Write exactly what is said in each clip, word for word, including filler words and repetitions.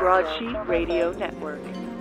Broadsheet Radio Network.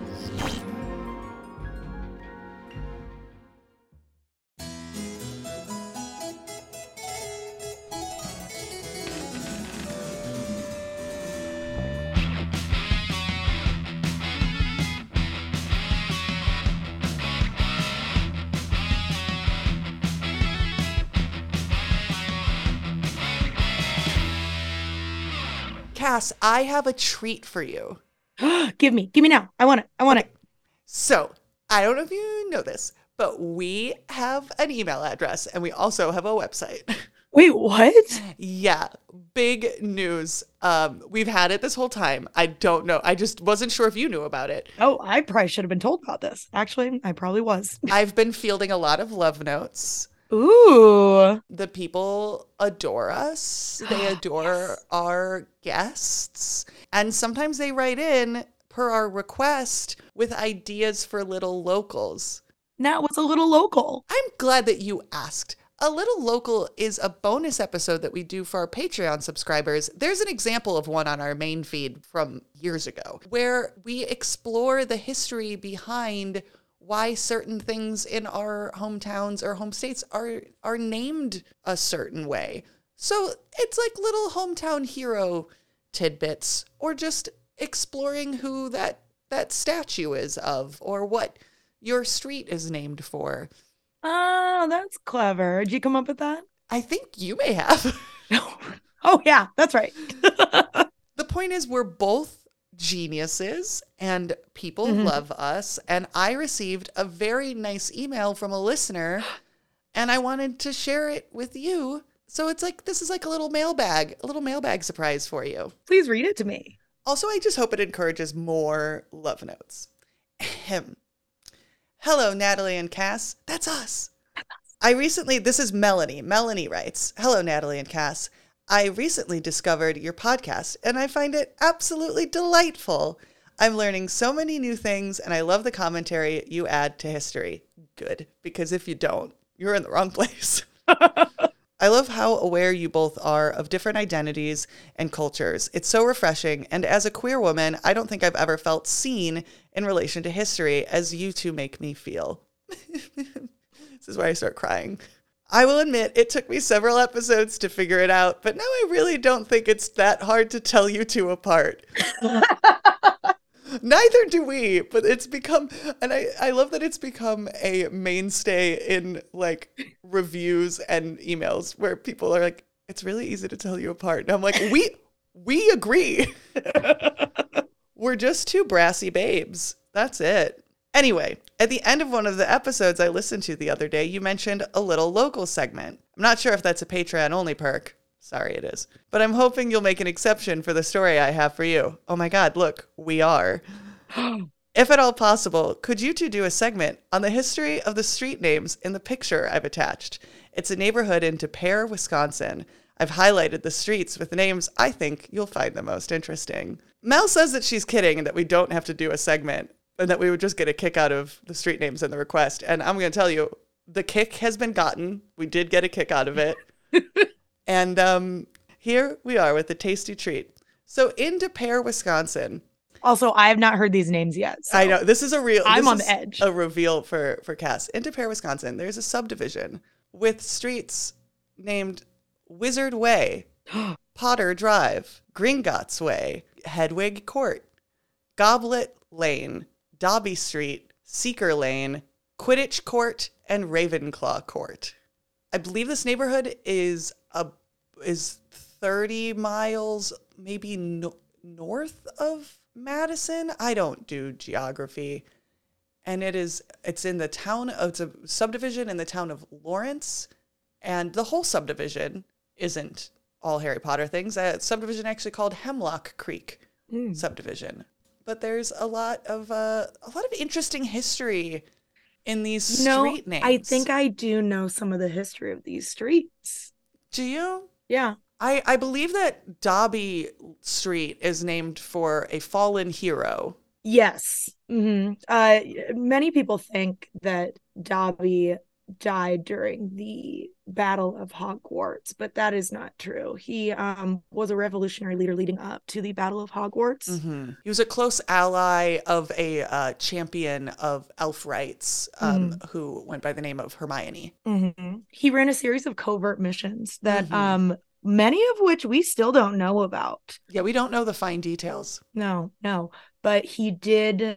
Cass, I have a treat for you. Give me, give me now. I want it. I want Okay. it. So, I don't know if you know this, but we have an email address and we also have a website. Wait, what? Yeah, big news. Um, we've had it this whole time. I don't know. I just wasn't sure if you knew about it. Oh, I probably should have been told about this. Actually, I probably was. I've been fielding a lot of love notes. Ooh. The people adore us. They adore Yes. our guests. And sometimes they write in per our request with ideas for little locals. Now it's a little local. I'm glad that you asked. A Little Local is a bonus episode that we do for our Patreon subscribers. There's an example of one on our main feed from years ago where we explore the history behind why certain things in our hometowns or home states are are named a certain way. So it's like little hometown hero tidbits, or just exploring who that that statue is of, or what your street is named for. Oh, that's clever. Did you come up with that? I think you may have. Oh, yeah, that's right. The point is, we're both geniuses and people Mhm. love us. And I received a very nice email from a listener and I wanted to share it with you. So it's like, this is like a little mailbag, a little mailbag surprise for you. Please read it to me. Also, I just hope it encourages more love notes. Ahem. Hello, Natalie and Cass. That's us. I recently, this is Melanie. Melanie writes, hello, Natalie and Cass. I recently discovered your podcast and I find it absolutely delightful. I'm learning so many new things and I love the commentary you add to history. Good, because if you don't, you're in the wrong place. I love how aware you both are of different identities and cultures. It's so refreshing, and as a queer woman, I don't think I've ever felt seen in relation to history as you two make me feel. This is where I start crying. I will admit it took me several episodes to figure it out, but now I really don't think it's that hard to tell you two apart. Neither do we, but it's become, and I, I love that it's become a mainstay in like reviews and emails where people are like, it's really easy to tell you apart. And I'm like, we, we agree. We're just two brassy babes. That's it. Anyway, at the end of one of the episodes I listened to the other day, you mentioned a little local segment. I'm not sure if that's a Patreon only perk. Sorry, it is. But I'm hoping you'll make an exception for the story I have for you. Oh my God, look, we are. If at all possible, could you two do a segment on the history of the street names in the picture I've attached? It's a neighborhood in Des Peres, Wisconsin. I've highlighted the streets with names I think you'll find the most interesting. Mel says that she's kidding and that we don't have to do a segment and that we would just get a kick out of the street names in the request. And I'm going to tell you, the kick has been gotten. We did get a kick out of it. And um, here we are with a tasty treat. So in Des Peres, Wisconsin. Also, I have not heard these names yet. So I know. This is a real. I'm this on is the edge. A reveal for, for Cass. In Des Peres, Wisconsin, there's a subdivision with streets named Wizard Way, Potter Drive, Gringotts Way, Hedwig Court, Goblet Lane, Dobby Street, Seeker Lane, Quidditch Court, and Ravenclaw Court. I believe this neighborhood is a is thirty miles, maybe no, north of Madison. I don't do geography. And it is, it's in the town, of, it's a subdivision in the town of Lawrence. And the whole subdivision isn't all Harry Potter things. A subdivision actually called Hemlock Creek Mm. subdivision. But there's a lot of, uh, a lot of interesting history in these No, street names. I think I do know some of the history of these streets. Do you? Yeah. I, I believe that Dobby Street is named for a fallen hero. Yes. hmm Uh, many people think that Dobby died during the Battle of Hogwarts, but that is not true. He um, was a revolutionary leader leading up to the Battle of Hogwarts. Mm-hmm. He was a close ally of a uh, champion of elf rights um, mm-hmm. who went by the name of Hermione. Mm-hmm. He ran a series of covert missions that mm-hmm. um, many of which we still don't know about. Yeah, we don't know the fine details. No, no. But he did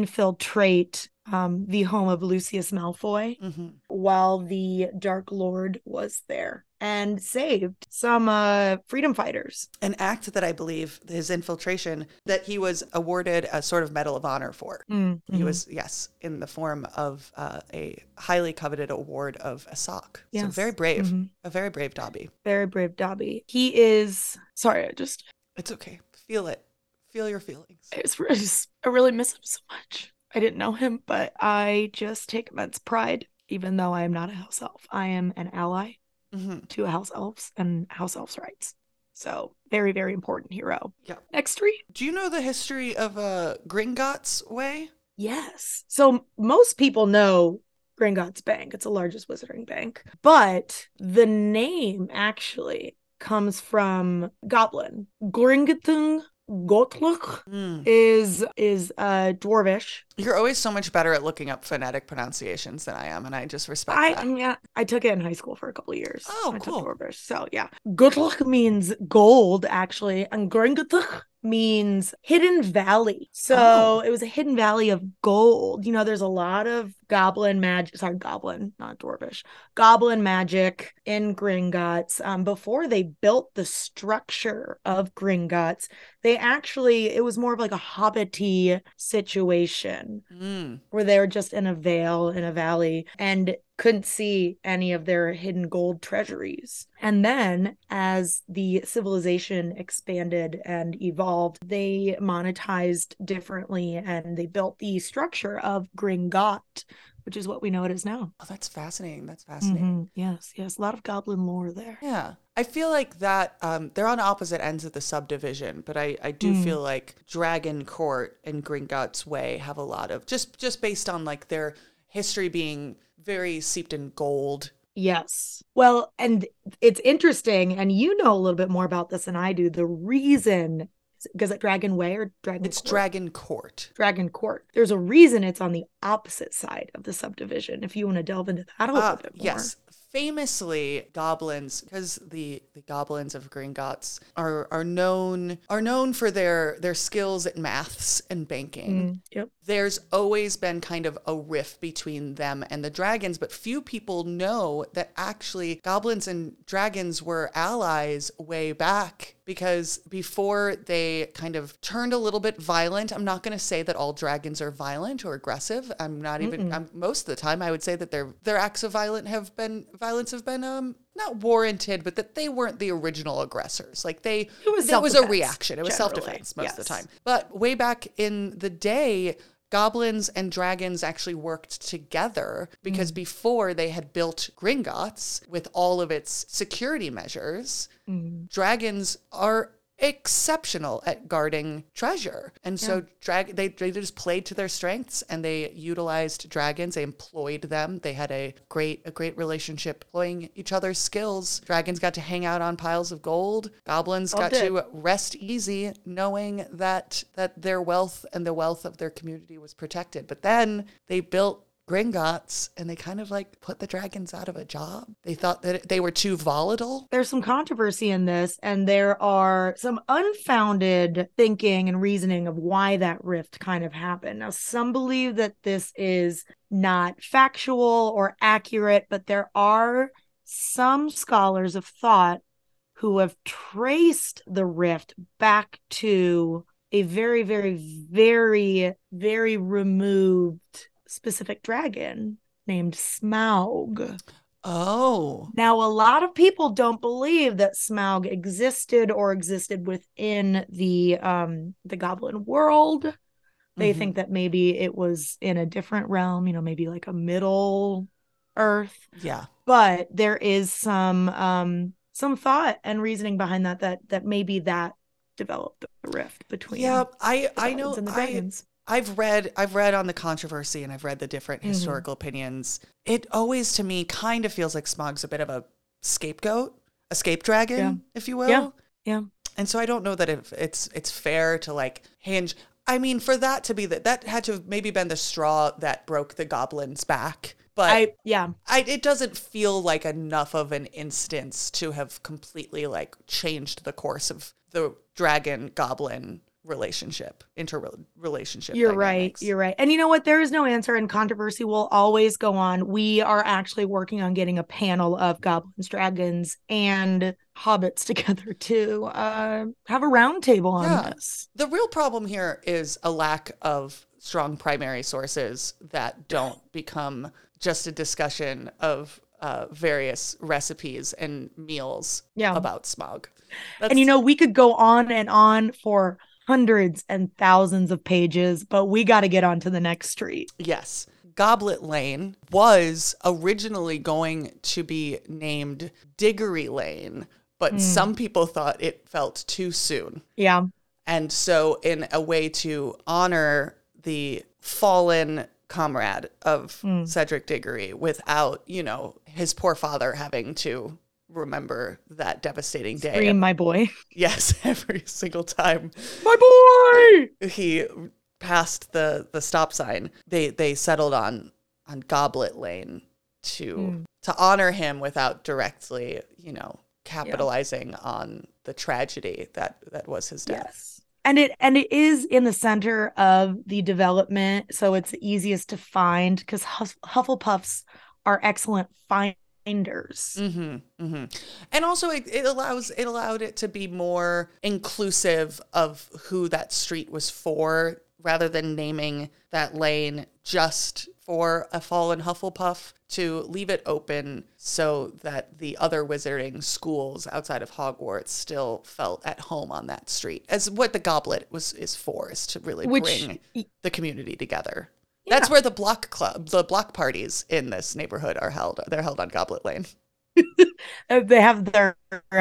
infiltrate um, the home of Lucius Malfoy mm-hmm. while the Dark Lord was there and saved some uh, freedom fighters. An act that I believe, his infiltration, that he was awarded a sort of Medal of Honor for. Mm-hmm. He was, yes, in the form of uh, a highly coveted award of a sock. Yes. So very brave. Mm-hmm. A very brave Dobby. Very brave Dobby. He is, sorry, I just... It's okay. Feel it. Feel your feelings. I, just, I, just, I really miss him so much. I didn't know him, but I just take immense pride, even though I am not a house elf. I am an ally mm-hmm. to house elves and house elves' rights. So very, very important hero. Yeah. Next three. Do you know the history of uh, Gringotts Way? Yes. So most people know Gringotts Bank. It's the largest wizarding bank. But the name actually comes from Goblin. Gringatung Gotluk mm. is is uh Dwarvish. You're always so much better at looking up phonetic pronunciations than I am, and I just respect I, that. Yeah, I took it in high school for a couple of years. Oh, I cool. Took Dwarvish, so yeah. Gotluk means gold, actually, and Gringatuk means hidden valley. So oh. It was a hidden valley of gold. You know, there's a lot of goblin magic, sorry, goblin, not Dwarvish, goblin magic in Gringotts. Um, before they built the structure of Gringotts, they actually, it was more of like a hobbity situation mm. where they were just in a vale, in a valley, and couldn't see any of their hidden gold treasuries. And then as the civilization expanded and evolved, they monetized differently and they built the structure of Gringott, which is what we know it is now. Oh, that's fascinating. That's fascinating. Mm-hmm. Yes, yes. A lot of goblin lore there. Yeah. I feel like that um, they're on opposite ends of the subdivision, but I, I do mm. feel like Dragon Court and Gringotts Way have a lot of, just, just based on like their history being very steeped in gold. Yes. Well, and it's interesting, and you know a little bit more about this than I do. The reason, is it Dragon Way or Dragon It's Court? Dragon Court. Dragon Court. There's a reason it's on the opposite side of the subdivision, if you want to delve into that a little uh, bit more. Yes. Famously, goblins, because the, the goblins of Gringotts are are known are known for their their skills at maths and banking. Mm, yep. There's always been kind of a rift between them and the dragons, but few people know that actually goblins and dragons were allies way back. Because before they kind of turned a little bit violent, I'm not going to say that all dragons are violent or aggressive. I'm not even. I'm, most of the time, I would say that their their acts of violent have been violence have been um not warranted, but that they weren't the original aggressors. Like they, it was, it was a reaction. It was self defense most yes. of the time. But way back in the day, goblins and dragons actually worked together because mm. before they had built Gringotts with all of its security measures, mm. dragons are exceptional at guarding treasure. And so yeah. drag they, they just played to their strengths and they utilized dragons. They employed them. They had a great a great relationship employing each other's skills. Dragons got to hang out on piles of gold. Goblins All got did. to rest easy knowing that that their wealth and the wealth of their community was protected. But then they built Gringotts, and they kind of like put the dragons out of a job. They thought that they were too volatile. There's some controversy in this, and there are some unfounded thinking and reasoning of why that rift kind of happened. Now, some believe that this is not factual or accurate, but there are some scholars of thought who have traced the rift back to a very, very, very, very removed specific dragon named Smaug. Oh. Now, a lot of people don't believe that Smaug existed or existed within the um the goblin world. They mm-hmm. think that maybe it was in a different realm, you know, maybe like a Middle Earth. Yeah. But there is some um some thought and reasoning behind that that that maybe that developed the rift between Yeah, I the I know and the I dragons. I've read I've read on the controversy and I've read the different Mm-hmm. historical opinions. It always to me kind of feels like Smaug's a bit of a scapegoat, a scape dragon, Yeah. if you will. Yeah. Yeah. And so I don't know that if it's it's fair to like hinge. I mean, for that to be that that had to have maybe been the straw that broke the goblin's back. But I yeah. I, it doesn't feel like enough of an instance to have completely like changed the course of the dragon goblin relationship, interrelationship. You're dynamics. right. You're right. And you know what? There is no answer, and controversy will always go on. We are actually working on getting a panel of goblins, dragons, and hobbits together to uh, have a roundtable on Yeah. this. The real problem here is a lack of strong primary sources that don't become just a discussion of uh, various recipes and meals Yeah. about Smaug. And you know, we could go on and on for hundreds and thousands of pages, but we got to get on to the next street. Yes. Goblet Lane was originally going to be named Diggory Lane, but Mm. some people thought it felt too soon. Yeah. And so, in a way to honor the fallen comrade of Mm. Cedric Diggory without, you know, his poor father having to remember that devastating day. Scream, my boy. Yes, every single time My boy! he passed the the stop sign, they they settled on on Goblet Lane to Mm. to honor him without directly, you know, capitalizing on the tragedy that that was his death. Yes. And it and it is in the center of the development, so it's the easiest to find because Huff- Hufflepuffs are excellent finders. Mm-hmm, mm-hmm. And also it, it allows it allowed it to be more inclusive of who that street was for, rather than naming that lane just for a fallen Hufflepuff, to leave it open so that the other wizarding schools outside of Hogwarts still felt at home on that street, as what the Goblet was is for, is to really Which- bring the community together. Yeah. That's where the block club, the block parties in this neighborhood are held. They're held on Goblet Lane. Uh, They have their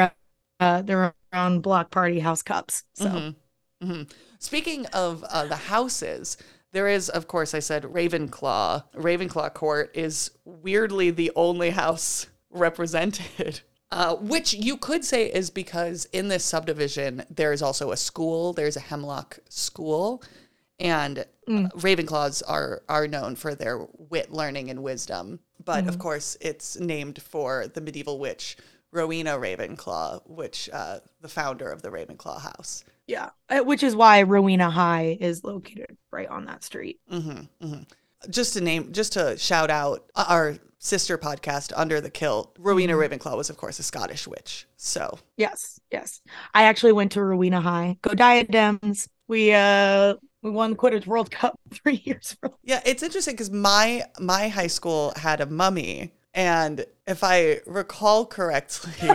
uh, their own block party house cups. So Mhm. Mhm. Speaking of uh, the houses, there is, of course, I said Ravenclaw. Ravenclaw Court is weirdly the only house represented, uh, which you could say is because in this subdivision, there is also a school. There's a Hemlock School. And uh, Ravenclaws are are known for their wit, learning, and wisdom. But of course, it's named for the medieval witch Rowena Ravenclaw, which uh, the founder of the Ravenclaw house. yeah, Uh, which is why Rowena High is located right on that street. hmm hmm Just to name, just to shout out our sister podcast, Under the Kilt. Rowena Ravenclaw was, of course, a Scottish witch. So Yes, yes. I actually went to Rowena High. Go Diadems. We uh we won the Quidditch World Cup three years ago. yeah, it's interesting because my my high school had a mummy, and if I recall correctly,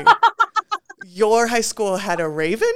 your high school had a raven.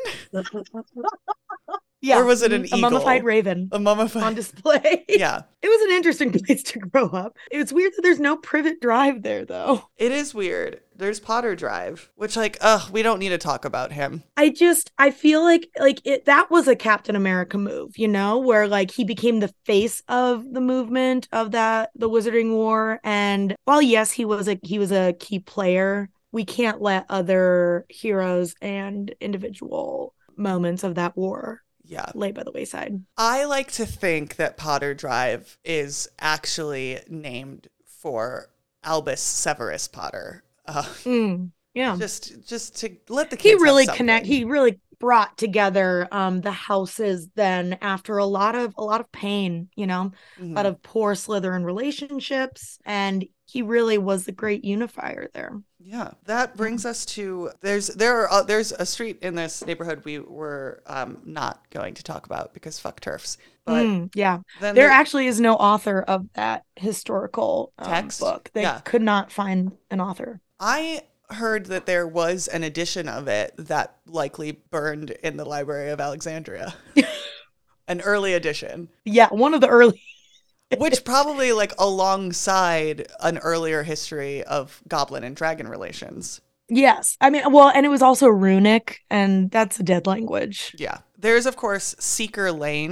Yeah, Or was it an a mummified eagle? raven A mummified. on display. Yeah, It was an interesting place to grow up. It's weird that there's no Privet Drive there, though. it is weird. There's Potter Drive, which like, ugh, we don't need to talk about him. I just I feel like like it that was a Captain America move, you know, where like he became the face of the movement of that the Wizarding War. And while yes, he was a he was a key player, we can't let other heroes and individual moments of that war Yeah. lay by the wayside. I like to think that Potter Drive is actually named for Albus Severus Potter. Uh, Mm, yeah. just just to let the kids He have really something. connect he really brought together um the houses then after a lot of a lot of pain, you know, Mhm. a lot of poor Slytherin relationships, and he really was the great unifier there. Yeah, that brings us to there's there are uh, there's a street in this neighborhood we were um, not going to talk about because fuck turfs. But Mm, yeah, then there the- actually is no author of that historical um, Text? book. They Yeah. could not find an author. I heard that there was an edition of it that likely burned in the Library of Alexandria, an early edition, Yeah, one of the early. which probably like alongside an earlier history of goblin and dragon relations. Yes, I mean, well, and it was also runic, and that's a dead language. Yeah, there's of course Seeker Lane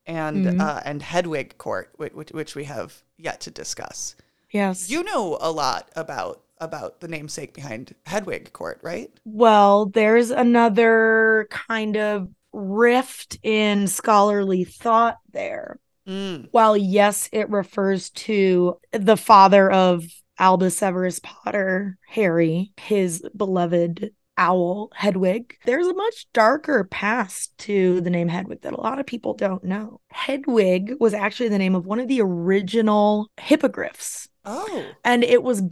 and Mhm. uh, and Hedwig Court, which, which we have yet to discuss. Yes. You know a lot about about the namesake behind Hedwig Court, right? Well, there's another kind of rift in scholarly thought there. Mm. While yes, it refers to the father of Albus Severus Potter, Harry, his beloved owl, Hedwig, there's a much darker past to the name Hedwig that a lot of people don't know. Hedwig was actually the name of one of the original hippogriffs. Oh. And it was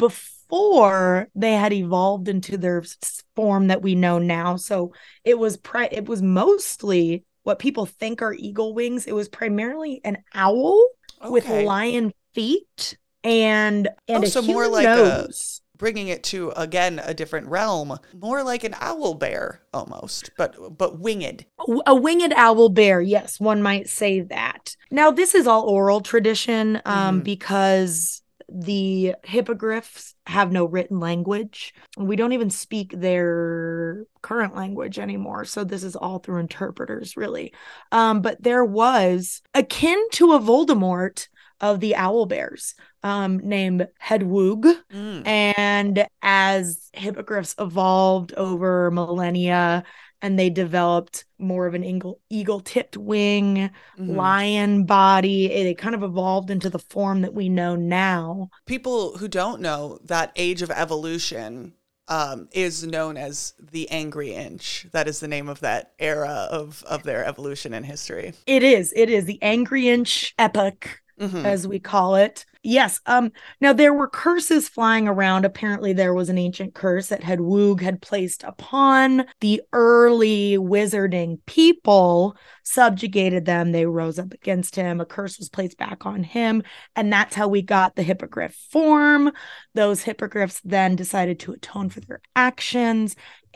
before they had evolved into their s- form that we know now. So it was pri- it was mostly what people think are eagle wings. It was primarily an owl with Okay. lion feet and and Oh, a so more human like a- nose. Bringing it to, again, a different realm, more like an owl bear almost, but but winged. A- A winged owl bear, yes, one might say that. Now, this is all oral tradition um, Mhm. because the hippogriffs have no written language. We don't even speak their current language anymore. So this is all through interpreters, really. Um, but there was akin to a Voldemort of the owl bears um, named Hedwig. Mm. And as hippogriffs evolved over millennia and they developed more of an eagle, eagle-tipped wing, Mhm. lion body, it, it kind of evolved into the form that we know now. People who don't know, that age of evolution um, is known as the Angry Inch. That is the name of that era of, of their evolution in history. It is. It is the Angry Inch epoch, Mhm. as we call it. Yes. Um. Now there were curses flying around. Apparently, there was an ancient curse that Hedwig had placed upon the early wizarding people, subjugated them. They rose up against him. A curse was placed back on him, and that's how we got the hippogriff form. Those hippogriffs then decided to atone for their actions,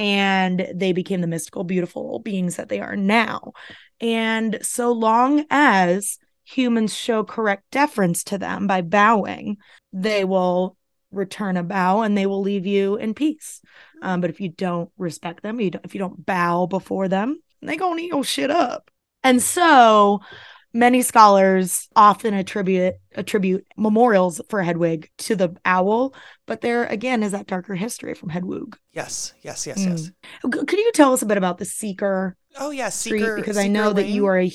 and they became the mystical, beautiful beings that they are now. And so long as humans show correct deference to them by bowing, they will return a bow and they will leave you in peace. Um, but if you don't respect them, you don't, if you don't bow before them, they gonna eat your shit up. And so many scholars often attribute attribute memorials for Hedwig to the owl, but there again is that darker history from Hedwig. Yes, yes, yes, Mm. yes. C- Could you tell us a bit about the Seeker Oh, yeah, Street? Seeker. Because I Seeker know that you Lane. are a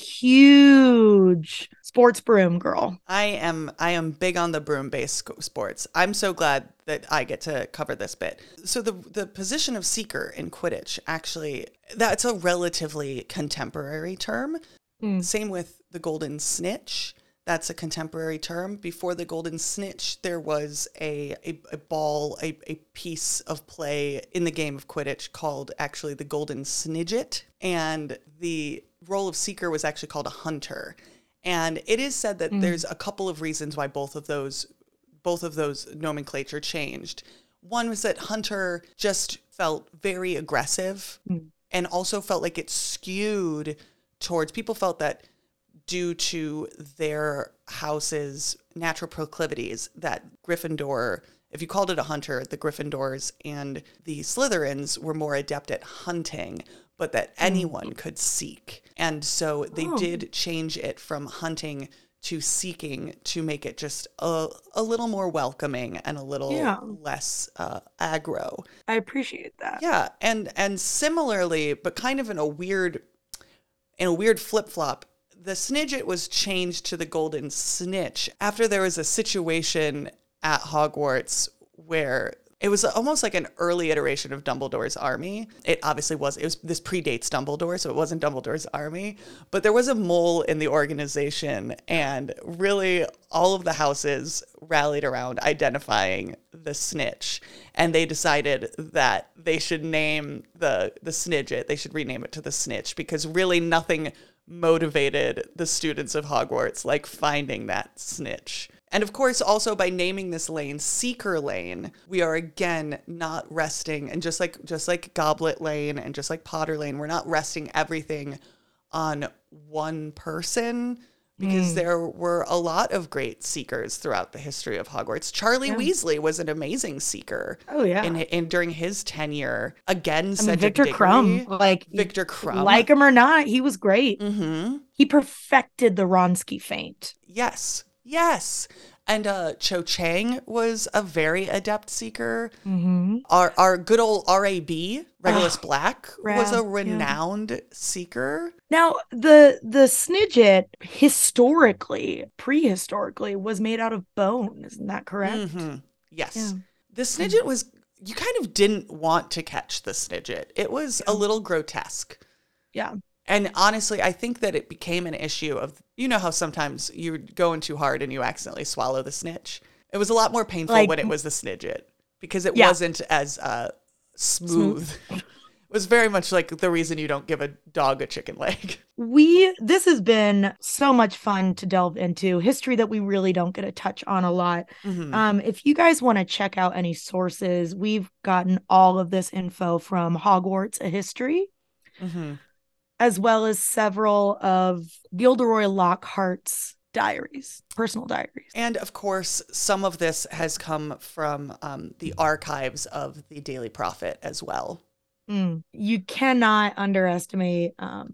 huge sports broom girl. I am I am big on the broom-based sc- sports. I'm so glad that I get to cover this bit. So the the position of seeker in Quidditch, actually, that's a relatively contemporary term. Mm. Same with the golden snitch. That's a contemporary term. Before the golden snitch, there was a, a, a ball, a, a piece of play in the game of Quidditch called actually the golden snidget. And the role of seeker was actually called a hunter. And it is said that Mm. there's a couple of reasons why both of those both of those nomenclature changed. One was that hunter just felt very aggressive Mm. and also felt like it skewed towards, people felt that due to their house's natural proclivities, that Gryffindor, if you called it a hunter, the Gryffindors and the Slytherins were more adept at hunting, but that anyone could seek. And so they Oh. did change it from hunting to seeking to make it just a, a little more welcoming and a little Yeah. less uh, aggro. I appreciate that. Yeah, and and similarly, but kind of in a weird in a weird flip-flop, the Snidget was changed to the Golden Snitch after there was a situation at Hogwarts where it was almost like an early iteration of Dumbledore's army. It obviously was, it was, this predates Dumbledore, so it wasn't Dumbledore's army, but there was a mole in the organization, and really all of the houses rallied around identifying the snitch, and they decided that they should name the, the Snidget, they should rename it to the Snitch, because really nothing motivated the students of Hogwarts like finding that snitch. And of course, also by naming this lane Seeker Lane, we are again not resting, and just like just like Goblet Lane and just like Potter Lane, we're not resting everything on one person. because Mm. there were a lot of great seekers throughout the history of Hogwarts. Charlie Yeah. Weasley was an amazing seeker. Oh yeah. And, and during his tenure, again, I mean, Cedric Victor Diggory, Crumb, like Victor Crumb. like him or not, he was great. Mm-hmm. He perfected the Wronski feint. Yes. Yes. And uh, Cho Chang was a very adept seeker. Mm-hmm. Our our good old R A B, Regulus Oh, Black, Rab, was a yeah. renowned seeker. Now, the the Snidget historically, prehistorically, was made out of bone. Isn't that correct? Mhm. Yes. Yeah. The Snidget was, you kind of didn't want to catch the Snidget. It was a little grotesque. Yeah. And honestly, I think that it became an issue of, you know how sometimes you're going too hard and you accidentally swallow the snitch? It was a lot more painful Like- when it was the Snidget because it Yeah. wasn't as uh, smooth. It was very much like the reason you don't give a dog a chicken leg. We this has been so much fun to delve into history that we really don't get to touch on a lot. Mhm. Um, if you guys want to check out any sources, we've gotten all of this info from Hogwarts: A History, Mhm. as well as several of Gilderoy Lockhart's diaries, personal diaries. And of course, some of this has come from um, the archives of the Daily Prophet as well. Mm. You cannot underestimate um,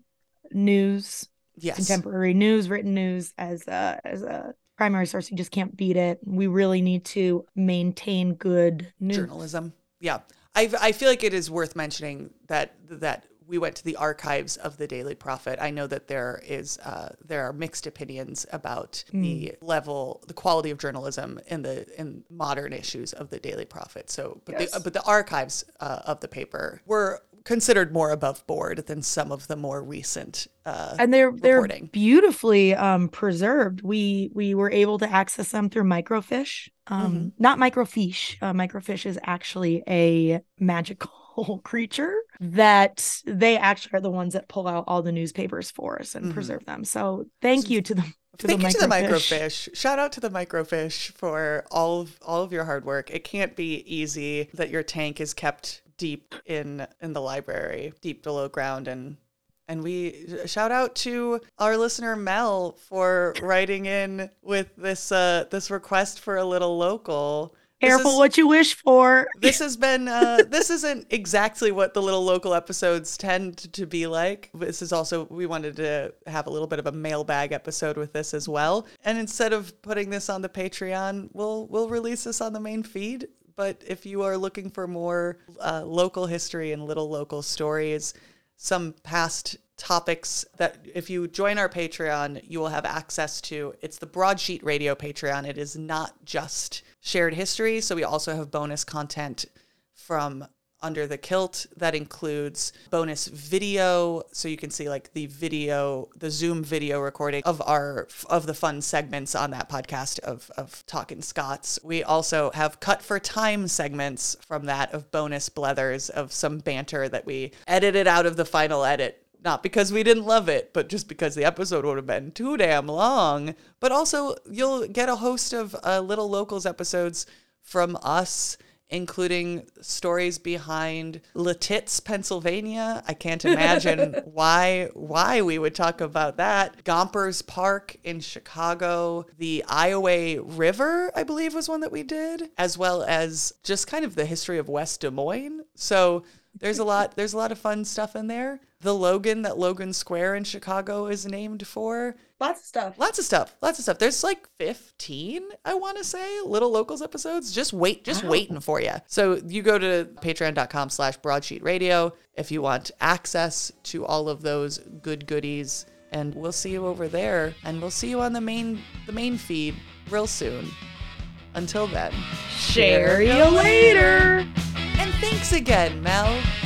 news, Yes. contemporary news, written news as a as a primary source. You just can't beat it. We really need to maintain good news. Journalism. Yeah. I I feel like it is worth mentioning that that we went to the archives of the Daily Prophet. I know that there is uh, there are mixed opinions about Mm. the level, the quality of journalism in the in modern issues of the Daily Prophet. So, but Yes. the but the archives uh, of the paper were considered more above board than some of the more recent uh, And they're they're reporting. beautifully um, preserved. We we were able to access them through microfiche. Um, Mhm. Not microfiche. Uh, microfiche is actually a magical creature that they actually are the ones that pull out all the newspapers for us and Mhm. preserve them. So thank you to them. To Thank the you to the microfiche. microfiche. Shout out to the microfiche for all of all of your hard work. It can't be easy that your tank is kept deep in in the library, deep below ground, and and we shout out to our listener Mel for writing in with this uh this request for a little local. This Careful is- what you wish for. This has been, uh, this isn't exactly what the little local episodes tend to be like. This is also, we wanted to have a little bit of a mailbag episode with this as well. And instead of putting this on the Patreon, we'll, we'll release this on the main feed. But if you are looking for more uh, local history and little local stories, some past topics that if you join our Patreon, you will have access to. It's the Broadsheet Radio Patreon. It is not just shared history. So we also have bonus content from Under the Kilt that includes bonus video. So you can see like the video, the Zoom video recording of our, of the fun segments on that podcast of, of Talkin' Scots. We also have cut for time segments from that of bonus blethers of some banter that we edited out of the final edit. Not because we didn't love it, but just because the episode would have been too damn long. But also, you'll get a host of uh, Little Locals episodes from us, including stories behind Letitz, Pennsylvania. I can't imagine why why we would talk about that. Gompers Park in Chicago. The Iowa River, I believe, was one that we did, as well as just kind of the history of West Des Moines. So there's a lot there's a lot of fun stuff in there. The Logan that Logan Square in Chicago is named for. Lots of stuff. Lots of stuff. Lots of stuff. There's like fifteen, I want to say, Little Locals episodes. Just wait, just Wow. waiting for you. So you go to patreon.com slash broadsheet radio if you want access to all of those good goodies. And we'll see you over there. And we'll see you on the main the main feed real soon. Until then. Share you later. And thanks again, Mel.